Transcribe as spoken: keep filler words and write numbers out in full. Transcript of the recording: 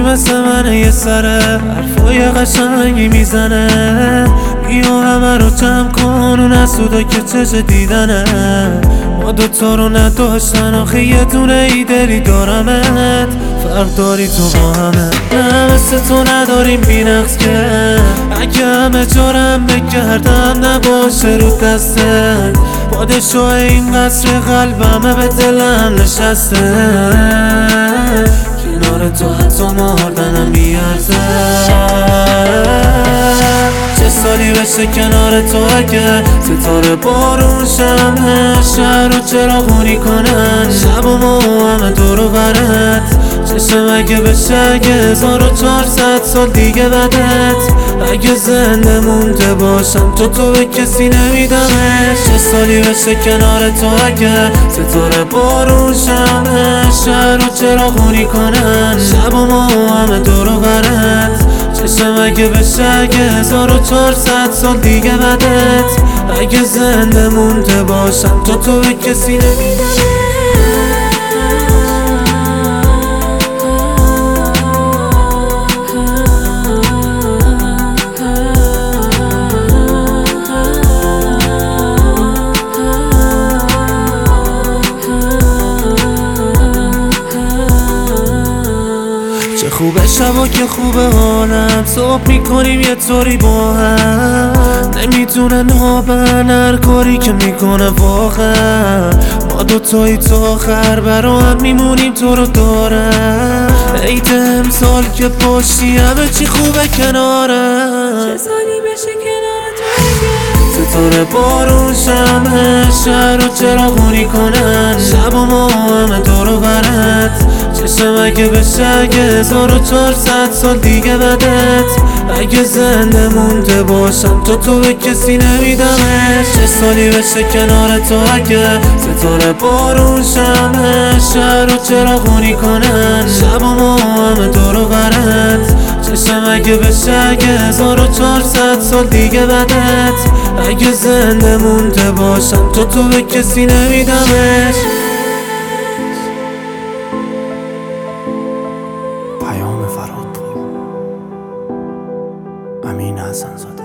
مثل من یه سره حرفای قشنگی میزنه، بیا همه رو جمع کن و نسودا که چش دیدنه. ما دوتا رو نداشتن آخه یه دونه ای دلی دارمت، فرق داری تو با همه. نه مثل تو نداریم بی نقص که اگه همه جارم بگردم نباشه رو دستت. پادشاه این قصر قلبمه به دلم نشسته، کنار تو حتی مردنم میارزه. چه سالی بشه کنار تو اگه ستاره بارون شمه شهر رو چراغونی کنن، شب و ما همه دور و برت. چشم اگه بشه اگه هزار و چهارصد سال دیگه بدت، اگه زنده مونده باشم تو تو به کسی نمیدمش. چه سالی بشه کنار تو اگه ستاره بارون شمه شهر رو چراغونی کنن، شب و ما همه دور و برت. چشم اگه بشه اگه هزار و چهارصد سال دیگه بدت، اگه زنده مونده باشم تو تو به کسی نمیدمش. چه خوبه شبا که خوبه حالم، صبح میکنیم یه طوری با هم، نمیتونه نابن هر کاری که میکنه واقعا. ما دوتایی تا آخر برا هم میمونیم تو رو دارم، عید امسال که باشی همه چی خوبه کنارم. چه سالی بشه کنار تو اگه ستاره بارون شمه شهر رو چراغونی کنن، شب و ما همه دور و برت. چشم اگه بشه اگه هزار و چهارصد سال دیگه بدت، اگه زنده مونده باشم تو تو به کسی نمیدمش. چه سالی بشه کنار تو اگه ستاره بارون شمه شهر رو چراغونی کنن، شب و ما همه دور و برت. چشم اگه بشه اگه هزار و چهارصد سال دیگه بدت، اگه زنده مونده باشم تو تو به کسی نمیدمش. پیام فرهادپور، امین حسن‌زاده.